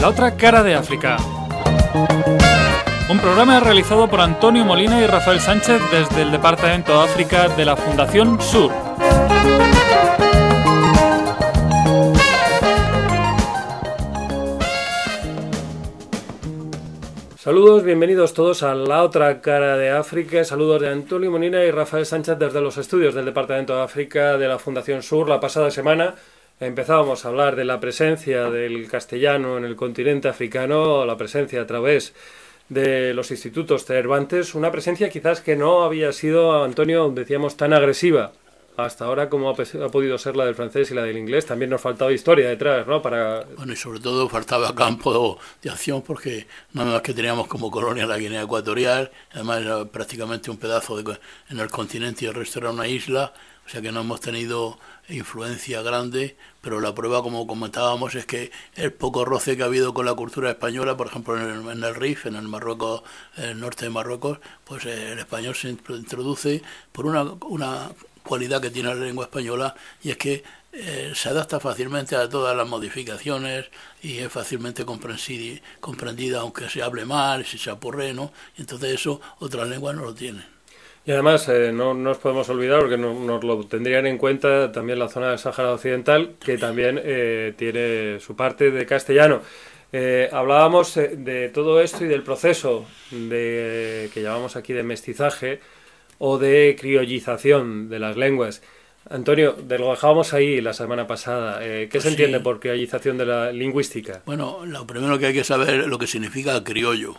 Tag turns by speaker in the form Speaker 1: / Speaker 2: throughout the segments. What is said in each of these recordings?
Speaker 1: La otra cara de África. Un programa realizado por Antonio Molina y Rafael Sánchez desde el Departamento de África de la Fundación Sur. Saludos, bienvenidos todos a La otra cara de África. Saludos de Antonio Molina y Rafael Sánchez desde los estudios del Departamento de África de la Fundación Sur. La pasada semana empezábamos a hablar de la presencia del castellano en el continente africano, la presencia a través de los institutos Cervantes, una presencia quizás que no había sido, Antonio, decíamos, tan agresiva hasta ahora como ha podido ser la del francés y la del inglés. También nos faltaba historia detrás, ¿no?
Speaker 2: Bueno, y sobre todo faltaba campo de acción, porque nada más que teníamos como colonia la Guinea Ecuatorial, además era prácticamente un pedazo en el continente y el resto era una isla, o sea que no hemos tenido influencia grande, pero la prueba, como comentábamos, es que el poco roce que ha habido con la cultura española, por ejemplo en el Rif, en el Marruecos, el norte de Marruecos, pues el español se introduce por una cualidad que tiene la lengua española, y es que se adapta fácilmente a todas las modificaciones y es fácilmente comprendida, aunque se hable mal, si se apurre, ¿no? Y entonces eso otras lenguas no lo tienen.
Speaker 1: Y además no nos podemos olvidar, porque nos lo tendrían en cuenta también la zona del Sáhara Occidental, que también tiene su parte de castellano. Hablábamos de todo esto y del proceso que llamamos aquí de mestizaje o de criollización de las lenguas. Antonio, lo dejábamos ahí la semana pasada. ¿Qué se entiende por criollización de la lingüística?
Speaker 2: Bueno, lo primero que hay que saber es lo que significa criollo.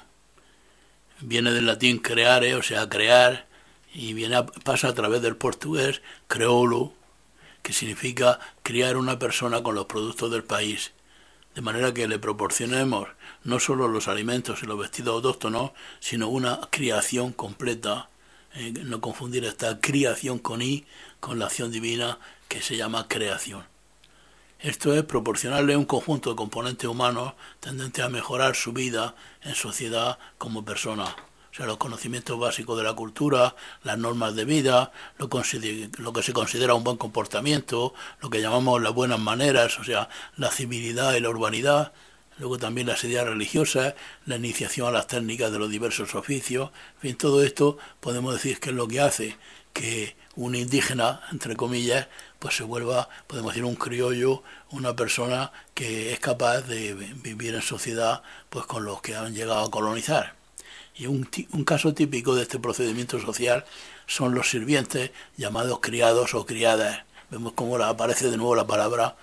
Speaker 2: Viene del latín creare, o sea, crear, y pasa a través del portugués creolo, que significa criar una persona con los productos del país, de manera que le proporcionemos no solo los alimentos y los vestidos autóctonos, sino una criación completa. No confundir esta criación con I, con la acción divina que se llama creación. Esto es proporcionarle un conjunto de componentes humanos tendentes a mejorar su vida en sociedad como persona. O sea, los conocimientos básicos de la cultura, las normas de vida, lo que se considera un buen comportamiento, lo que llamamos las buenas maneras, o sea, la civilidad y la urbanidad. Luego también las ideas religiosas, la iniciación a las técnicas de los diversos oficios. En fin, todo esto podemos decir que es lo que hace que un indígena, entre comillas, pues se vuelva, podemos decir, un criollo, una persona que es capaz de vivir en sociedad pues con los que han llegado a colonizar. Y un caso típico de este procedimiento social son los sirvientes llamados criados o criadas. Vemos cómo aparece de nuevo la palabra,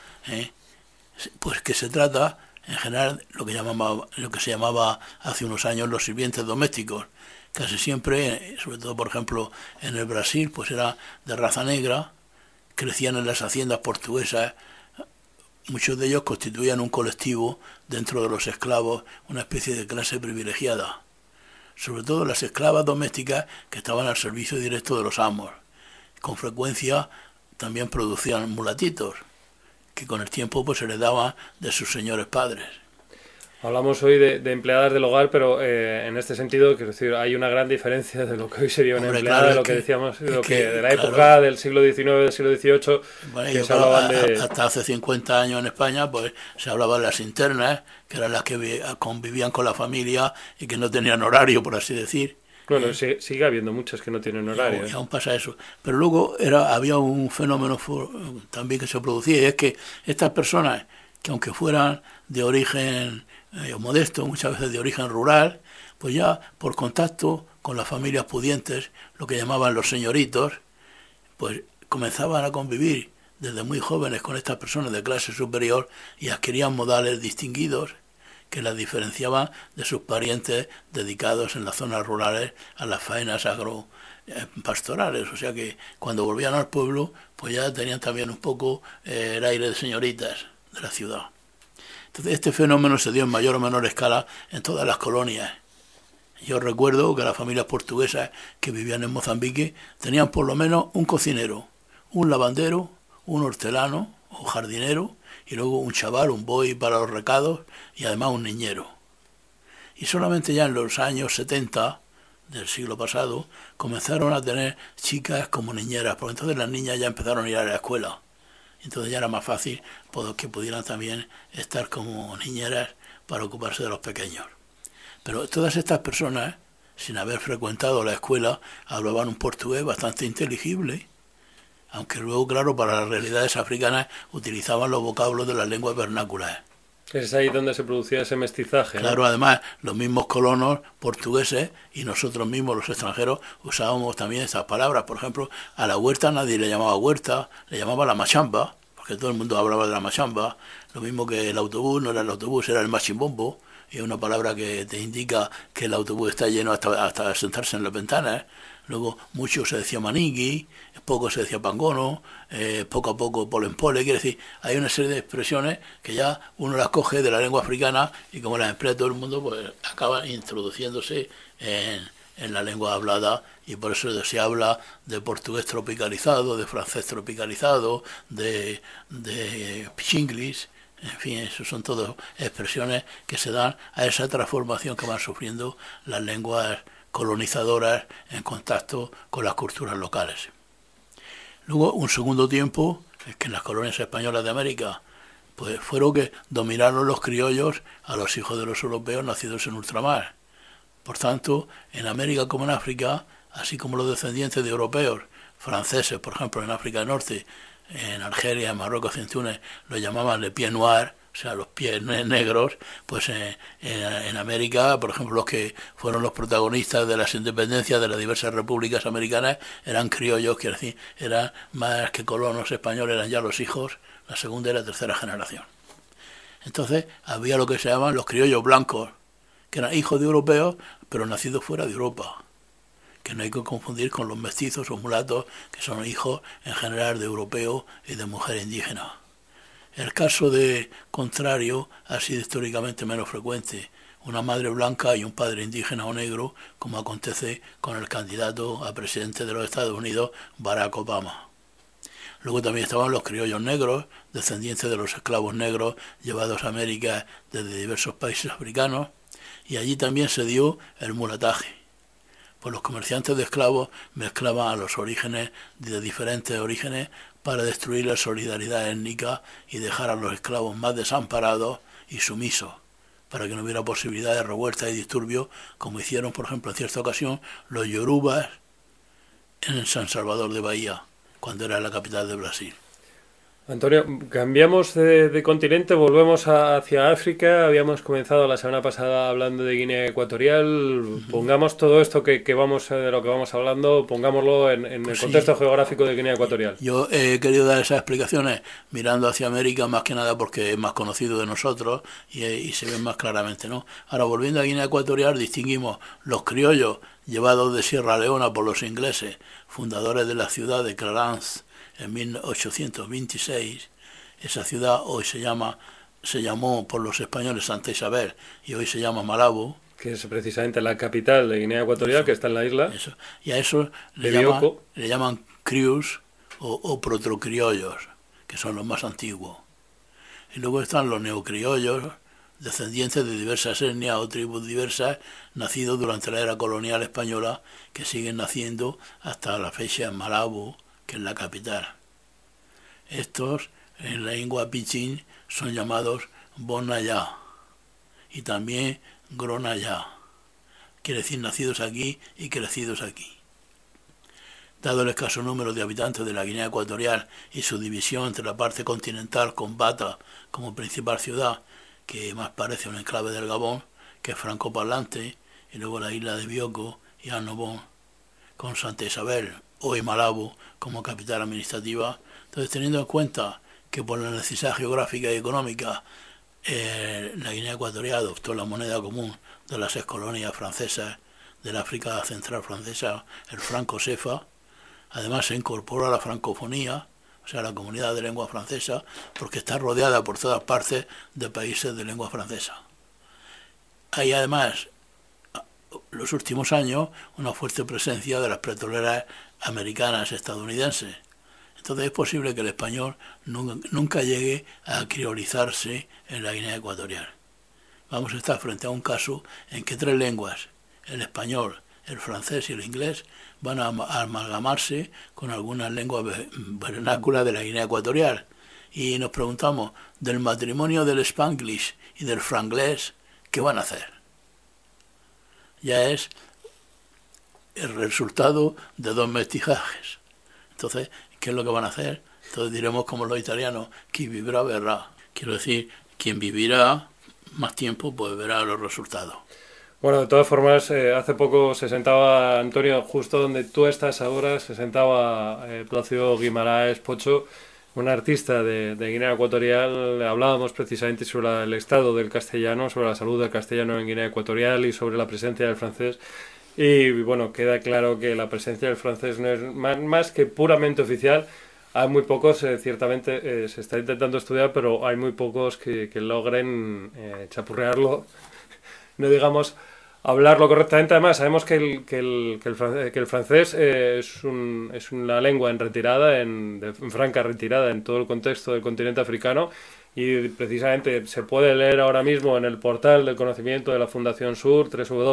Speaker 2: pues que se trata en general lo que se llamaba hace unos años los sirvientes domésticos. Casi siempre, sobre todo por ejemplo en el Brasil, pues era de raza negra, crecían en las haciendas portuguesas, muchos de ellos constituían un colectivo dentro de los esclavos, una especie de clase privilegiada. Sobre todo las esclavas domésticas que estaban al servicio directo de los amos. Con frecuencia también producían mulatitos, que con el tiempo pues heredaban de sus señores padres.
Speaker 1: Hablamos hoy de empleadas del hogar, pero en este sentido, quiero decir, hay una gran diferencia de lo que hoy sería una empleada, de lo que decíamos, de la época del siglo XIX, del siglo XVIII,
Speaker 2: bueno,
Speaker 1: que se hablaban de...
Speaker 2: Hasta hace 50 años en España, pues se hablaba de las internas, que eran las que convivían con la familia y que no tenían horario, por así decir.
Speaker 1: Bueno, sigue habiendo muchas que no tienen horario.
Speaker 2: Y aún pasa eso. Pero luego había un fenómeno también que se producía, y es que estas personas, que aunque fueran de origen modesto, muchas veces de origen rural, pues ya por contacto con las familias pudientes, lo que llamaban los señoritos, pues comenzaban a convivir desde muy jóvenes con estas personas de clase superior y adquirían modales distinguidos que las diferenciaban de sus parientes dedicados en las zonas rurales a las faenas agropastorales. O sea que cuando volvían al pueblo, pues ya tenían también un poco el aire de señoritas de la ciudad. Entonces este fenómeno se dio en mayor o menor escala en todas las colonias. Yo recuerdo que las familias portuguesas que vivían en Mozambique tenían por lo menos un cocinero, un lavandero, un hortelano o jardinero, y luego un chaval, un boy para los recados y además un niñero. Y solamente ya en los años 70 del siglo pasado comenzaron a tener chicas como niñeras, porque entonces las niñas ya empezaron a ir a la escuela. Entonces ya era más fácil que pudieran también estar como niñeras para ocuparse de los pequeños. Pero todas estas personas, sin haber frecuentado la escuela, hablaban un portugués bastante inteligible, aunque luego, claro, para las realidades africanas utilizaban los vocablos de las lenguas vernáculas.
Speaker 1: Es ahí donde se producía ese mestizaje, ¿no?
Speaker 2: Claro, además, los mismos colonos portugueses y nosotros mismos, los extranjeros, usábamos también estas palabras. Por ejemplo, a la huerta nadie le llamaba huerta, le llamaba la machamba, porque todo el mundo hablaba de la machamba. Lo mismo que el autobús, no era el autobús, era el machimbombo, y es una palabra que te indica que el autobús está lleno hasta sentarse en las ventanas. Luego mucho se decía maniqui, poco se decía pangono, poco a poco polenpole. Quiere decir, hay una serie de expresiones que ya uno las coge de la lengua africana y como las emplea todo el mundo, pues acaba introduciéndose en la lengua hablada, y por eso se habla de portugués tropicalizado, de francés tropicalizado, de pichinglish. En fin, eso son todas expresiones que se dan a esa transformación que van sufriendo las lenguas colonizadoras en contacto con las culturas locales. Luego, un segundo tiempo, es que en las colonias españolas de América, pues fueron que dominaron los criollos a los hijos de los europeos nacidos en ultramar. Por tanto, en América como en África, así como los descendientes de europeos, franceses, por ejemplo, en África del Norte, en Argelia, en Marruecos, en Túnez, los llamaban les pieds noirs, o sea, los pies negros. Pues en América, por ejemplo, los que fueron los protagonistas de las independencias de las diversas repúblicas americanas eran criollos, quiere decir, eran más que colonos españoles, eran ya los hijos, la segunda y la tercera generación. Entonces, había lo que se llaman los criollos blancos, que eran hijos de europeos, pero nacidos fuera de Europa, que no hay que confundir con los mestizos o mulatos, que son hijos en general de europeos y de mujeres indígenas. El caso de contrario ha sido históricamente menos frecuente, una madre blanca y un padre indígena o negro, como acontece con el candidato a presidente de los Estados Unidos, Barack Obama. Luego también estaban los criollos negros, descendientes de los esclavos negros llevados a América desde diversos países africanos, y allí también se dio el mulataje. Pues los comerciantes de esclavos mezclaban a los orígenes de diferentes orígenes para destruir la solidaridad étnica y dejar a los esclavos más desamparados y sumisos, para que no hubiera posibilidad de revueltas y disturbios, como hicieron, por ejemplo, en cierta ocasión los yorubas en San Salvador de Bahía, cuando era la capital de Brasil.
Speaker 1: Antonio, cambiamos de continente, volvemos hacia África. Habíamos comenzado la semana pasada hablando de Guinea Ecuatorial. Pongamos todo esto de lo que vamos hablando, pongámoslo en el contexto geográfico de Guinea Ecuatorial.
Speaker 2: Yo he querido dar esas explicaciones mirando hacia América, más que nada porque es más conocido de nosotros y se ven más claramente, ¿no? Ahora, volviendo a Guinea Ecuatorial, distinguimos los criollos llevados de Sierra Leona por los ingleses, fundadores de la ciudad de Clarence en 1826. Esa ciudad hoy se llamó por los españoles Santa Isabel y hoy se llama Malabo,
Speaker 1: que es precisamente la capital de Guinea Ecuatorial, eso, que está en la isla.
Speaker 2: Eso. Y a eso le llaman crius o protocriollos, que son los más antiguos. Y luego están los neocriollos, descendientes de diversas etnias o tribus diversas, nacidos durante la era colonial española, que siguen naciendo hasta la fecha en Malabo, que es la capital. Estos, en la lengua pichín, son llamados Bonayá y también Gronayá, quiere decir nacidos aquí y crecidos aquí. Dado el escaso número de habitantes de la Guinea Ecuatorial y su división entre la parte continental con Bata como principal ciudad, que más parece un enclave del Gabón, que es francoparlante, y luego la isla de Bioko y Annobón, con Santa Isabel, hoy Malabo, como capital administrativa. Entonces, teniendo en cuenta que por la necesidad geográfica y económica la Guinea Ecuatorial adoptó la moneda común de las excolonias francesas del África Central francesa, el franco CFA, además se incorporó a la francofonía, o sea, la comunidad de lengua francesa, porque está rodeada por todas partes de países de lengua francesa. Hay además, los últimos años, una fuerte presencia de las petroleras americanas, estadounidenses. Entonces es posible que el español nunca llegue a criolizarse en la Guinea Ecuatorial. Vamos a estar frente a un caso en que tres lenguas, el español, el francés y el inglés, van a amalgamarse con algunas lenguas vernáculas de la Guinea Ecuatorial. Y nos preguntamos, del matrimonio del Spanglish y del Franglés, ¿qué van a hacer? Ya es el resultado de dos mestizajes. Entonces, ¿qué es lo que van a hacer? Entonces diremos como los italianos, chi vivrà verrà. Quiero decir, quien vivirá más tiempo pues verá los resultados.
Speaker 1: Bueno, de todas formas, hace poco se sentaba, Antonio, justo donde tú estás ahora, se sentaba Plácido Guimaraes Pocho, un artista de Guinea Ecuatorial. Hablábamos precisamente sobre el estado del castellano, sobre la salud del castellano en Guinea Ecuatorial y sobre la presencia del francés. Y bueno, queda claro que la presencia del francés no es más que puramente oficial. Hay muy pocos, ciertamente se está intentando estudiar, pero hay muy pocos que logren chapurrearlo, no digamos hablarlo correctamente. Además, sabemos que el francés es una lengua en retirada, en franca retirada en todo el contexto del continente africano, y precisamente se puede leer ahora mismo en el portal del conocimiento de la Fundación Sur,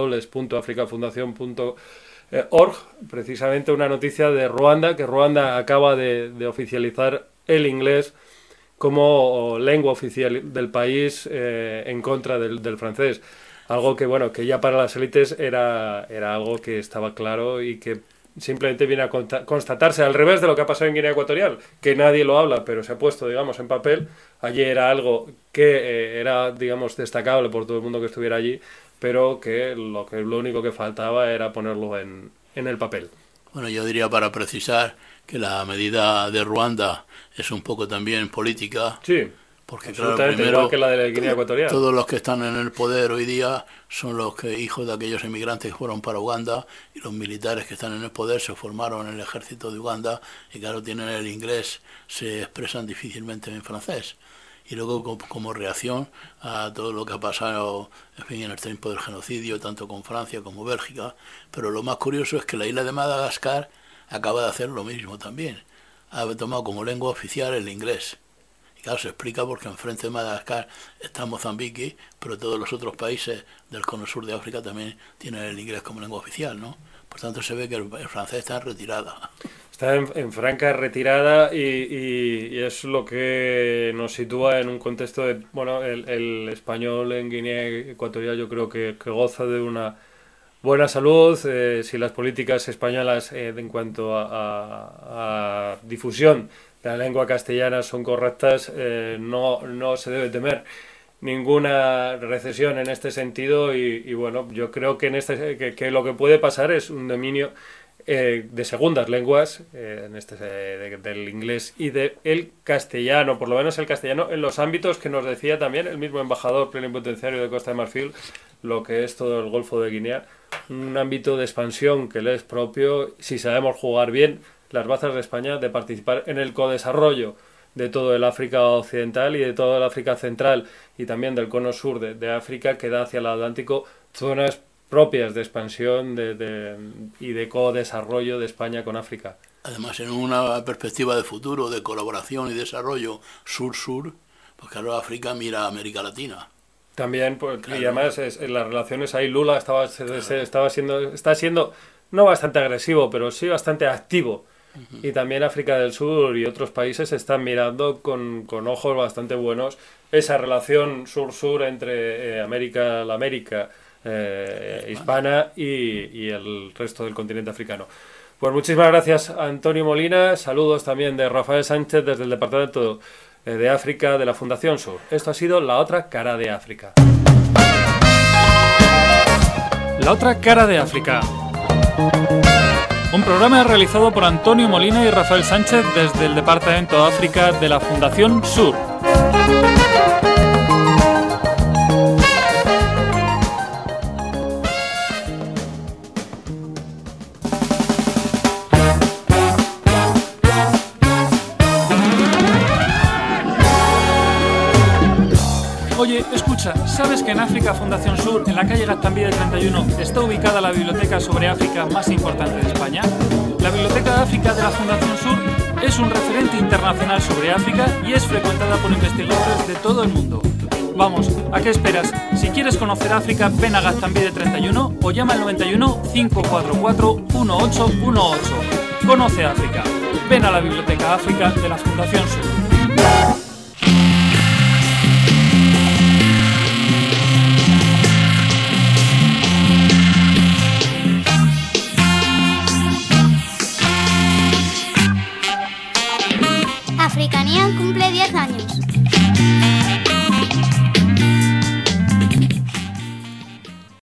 Speaker 1: www.africafundacion.org, precisamente una noticia de Ruanda, que Ruanda acaba de oficializar el inglés como lengua oficial del país en contra del francés. Algo que, bueno, que ya para las élites era algo que estaba claro y que simplemente viene a constatarse, al revés de lo que ha pasado en Guinea Ecuatorial, que nadie lo habla, pero se ha puesto, digamos, en papel. Allí era algo que era, digamos, destacable por todo el mundo que estuviera allí, pero que lo único que faltaba era ponerlo en el papel.
Speaker 2: Bueno, yo diría, para precisar, que la medida de Ruanda es un poco también política.
Speaker 1: Sí.
Speaker 2: Porque
Speaker 1: absolutamente,
Speaker 2: claro, primero,
Speaker 1: igual que la de la Guinea Ecuatorial.
Speaker 2: Todos los que están en el poder hoy día son los hijos de aquellos emigrantes que fueron para Uganda, y los militares que están en el poder se formaron en el ejército de Uganda y claro, tienen el inglés, se expresan difícilmente en francés. Y luego, como reacción a todo lo que ha pasado, en fin, en el tiempo del genocidio, tanto con Francia como Bélgica, pero lo más curioso es que la isla de Madagascar acaba de hacer lo mismo también. Ha tomado como lengua oficial el inglés. Y claro, se explica porque enfrente de Madagascar está Mozambique, pero todos los otros países del cono sur de África también tienen el inglés como lengua oficial, ¿no? Por tanto, se ve que el francés está en retirada.
Speaker 1: Está en franca retirada y es lo que nos sitúa en un contexto de, bueno, el español en Guinea Ecuatorial yo creo que goza de una buena salud. Si las políticas españolas en cuanto a difusión de la lengua castellana son correctas, no se debe temer ninguna recesión en este sentido y bueno, yo creo que que lo que puede pasar es un dominio de segundas lenguas, del inglés y del castellano, por lo menos el castellano en los ámbitos que nos decía también el mismo embajador plenipotenciario de Costa de Marfil, lo que es todo el Golfo de Guinea, un ámbito de expansión que le es propio, si sabemos jugar bien las bazas de España, de participar en el codesarrollo de todo el África Occidental y de toda el África Central y también del cono sur de África, que da hacia el Atlántico zonas propias de expansión y de codesarrollo de España con África.
Speaker 2: Además, en una perspectiva de futuro, de colaboración y desarrollo sur-sur, pues claro, África mira a América Latina.
Speaker 1: También, claro. Y además en las relaciones ahí Lula está siendo no bastante agresivo, pero sí bastante activo. Uh-huh. Y también África del Sur y otros países están mirando con ojos bastante buenos esa relación sur-sur entre la América hispana y el resto del continente africano. Pues muchísimas gracias, Antonio Molina. Saludos también de Rafael Sánchez desde el Departamento de África de la Fundación Sur. Esto ha sido La Otra Cara de África. La Otra Cara de África. Un programa realizado por Antonio Molina y Rafael Sánchez desde el Departamento de África de la Fundación Sur. Oye, escucha, ¿sabes que en África Fundación Sur, en la calle Gaztambide 31, está ubicada la biblioteca sobre África más importante de España? La Biblioteca de África de la Fundación Sur es un referente internacional sobre África y es frecuentada por investigadores de todo el mundo. Vamos, ¿a qué esperas? Si quieres conocer África, ven a Gaztambide 31 o llama al 91 544 1818. Conoce África. Ven a la Biblioteca África de la Fundación Sur.
Speaker 3: Africanía cumple 10 años.